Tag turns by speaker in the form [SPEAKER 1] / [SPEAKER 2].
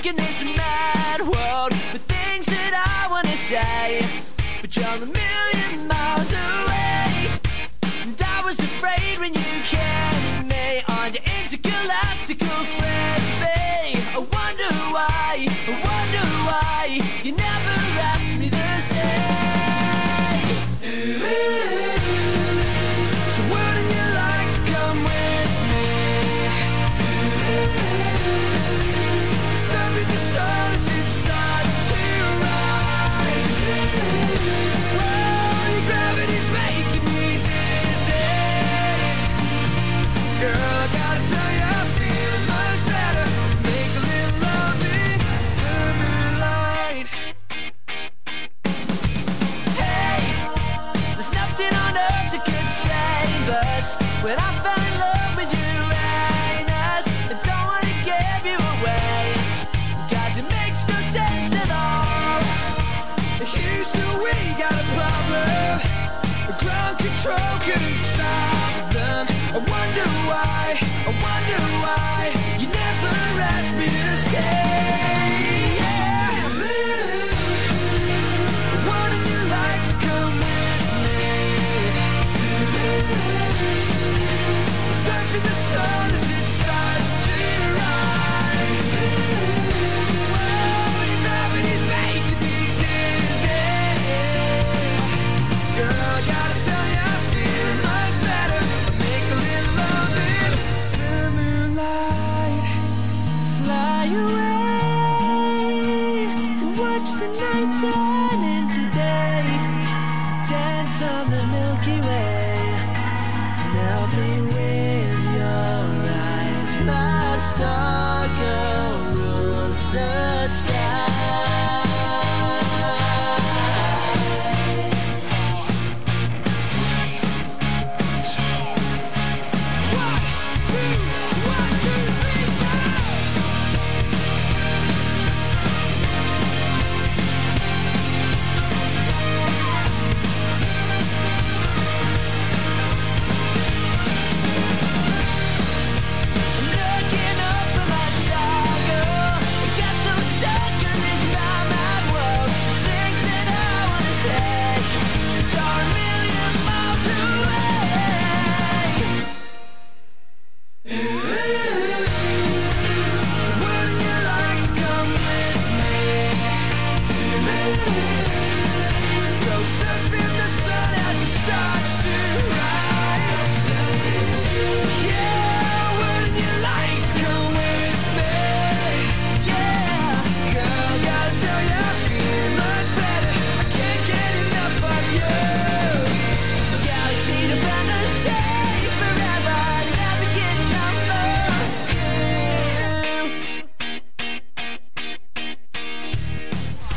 [SPEAKER 1] stuck in this mad world with things that I wanna say, but you're a million miles away. And I was afraid when you kissed me on the intergalactical frisbee. I wonder why you never asked me the same. So wouldn't you like to come with me? Surfing the sun as it starts to rise. Whoa, your gravity's making me dizzy. Girl, I gotta tell you, I feel much better. Make a little love in the moonlight. Hey, there's nothing on earth that could save us. When I fell in love with Uranus, I don't wanna give you away, 'cause it makes no sense at all. Houston, we got a problem. Ground control couldn't stop them. I wonder why you never asked me to stay. Yeah. Wouldn't you like to come with me? Surfing the sun as it starts to rise. Whoa, your gravity's making me dizzy. Girl, I gotta tell you, I feel much better. Make a little love in the moonlight. Fly away, watch the night turn into day. Dance on the Milky Way. Help me with your eyes, my star.